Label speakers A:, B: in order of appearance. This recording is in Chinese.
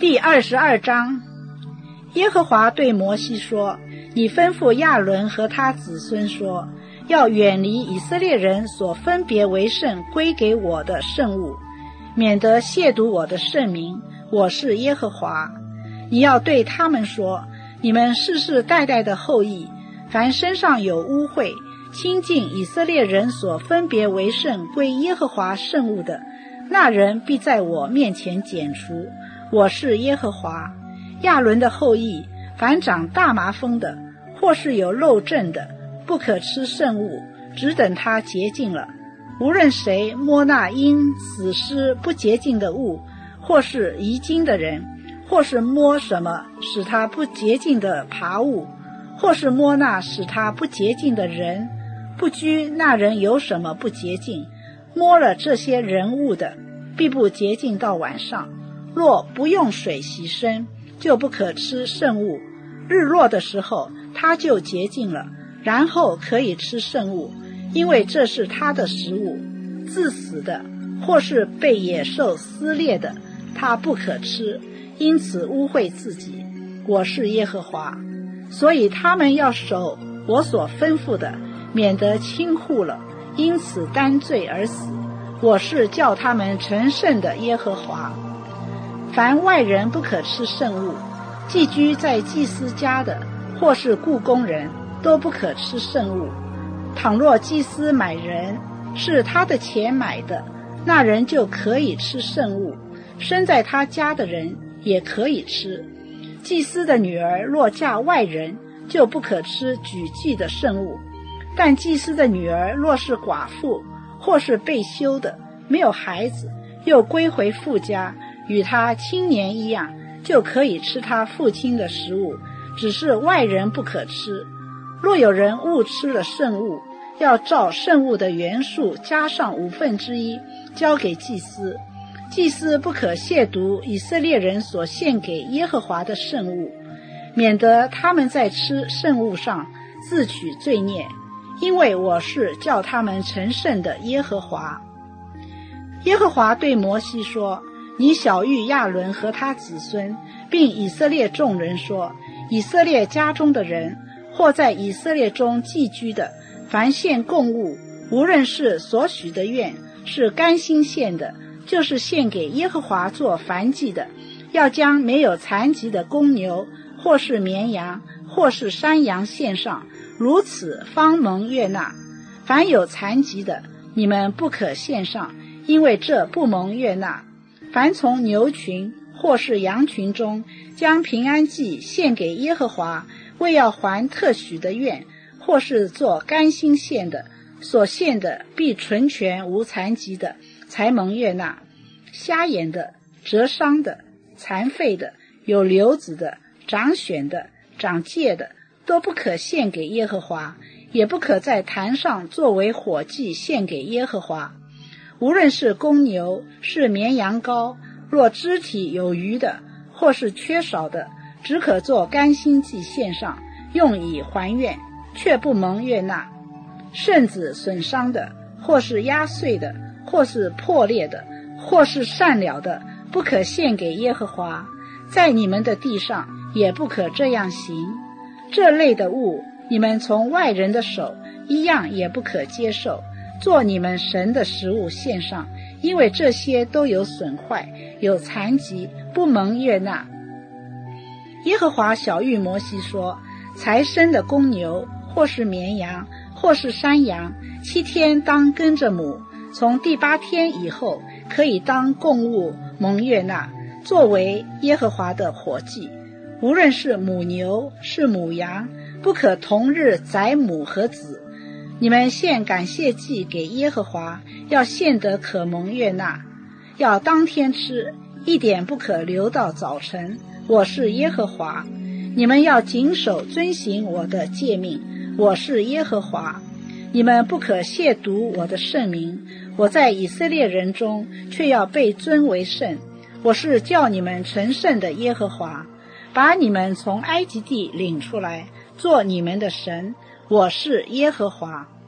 A: 第22章。耶和华对摩西说，你吩咐亚伦和他子孙说，要远离以色列人所分别为圣归给我的圣物，免得亵渎我的圣名，我是耶和华。你要对他们说，你们世世代代的后裔，凡身上有污秽亲近以色列人所分别为圣归耶和华圣物的，那人必在我面前剪除，我是耶和华。亚伦的后裔，凡长大麻风的，或是有漏症的，不可吃圣物，只等他洁净了。无论谁摸那因死尸不洁净的物，或是遗精的人，或是摸什么使他不洁净的爬物，或是摸那使他不洁净的人，不拘那人有什么不洁净，摸了这些人物的，必不洁净到晚上。若不用水洗身，就不可吃圣物。日落的时候，他就洁净了，然后可以吃圣物，因为这是他的食物。自死的，或是被野兽撕裂的，他不可吃，因此污秽自己。我是耶和华。所以他们要守我所吩咐的，免得轻忽了，因此担罪而死。我是叫他们成圣的耶和华。凡外人不可吃圣物，寄居在祭司家的，或是雇工人，都不可吃圣物。倘若祭司买人，是他的钱买的，那人就可以吃圣物，生在他家的人也可以吃。祭司的女儿若嫁外人，就不可吃举祭的圣物。但祭司的女儿若是寡妇，或是被休的，没有孩子，又归回父家，与他青年一样，就可以吃他父亲的食物，只是外人不可吃。若有人误吃了圣物，要照圣物的原数加上1/5，交给祭司。祭司不可亵渎以色列人所献给耶和华的圣物，免得他们在吃圣物上自取罪孽，因为我是叫他们成圣的耶和华。耶和华对摩西说，你晓谕亚伦和他子孙，并以色列众人说，以色列家中的人，或在以色列中寄居的，凡献供物，无论是所许的愿，是甘心献的，就是献给耶和华做燔祭的，要将没有残疾的公牛，或是绵羊，或是山羊献上，如此方蒙悦纳。凡有残疾的，你们不可献上，因为这不蒙悦纳。凡从牛群或是羊群中将平安祭献给耶和华，为要还特许的愿，或是做甘心献的，所献的必纯全无残疾的，才蒙悦纳。瞎眼的、折伤的、残废的、有瘤子的、长癣的、长疥的，都不可献给耶和华，也不可在坛上作为火祭献给耶和华。无论是公牛，是绵羊羔，若肢体有余的，或是缺少的，只可做甘心祭献上，用以还愿，却不蒙悦纳。圣子损伤的，或是压碎的，或是破裂的，或是善了的，不可献给耶和华。在你们的地上也不可这样行。这类的物，你们从外人的手一样也不可接受，做你们神的食物献上，因为这些都有损坏，有残疾，不蒙悦纳。耶和华晓谕摩西说，才生的公牛，或是绵羊，或是山羊，7天当跟着母，从第8天以后，可以当供物蒙悦纳，作为耶和华的火祭。无论是母牛，是母羊，不可同日宰母和子。你们献感谢祭给耶和华，要献得可蒙悦纳，要当天吃，一点不可留到早晨。我是耶和华。你们要谨守遵行我的诫命，我是耶和华。你们不可亵渎我的圣名，我在以色列人中却要被尊为圣。我是叫你们成圣的耶和华，把你们从埃及地领出来，做你们的神。我是耶和华。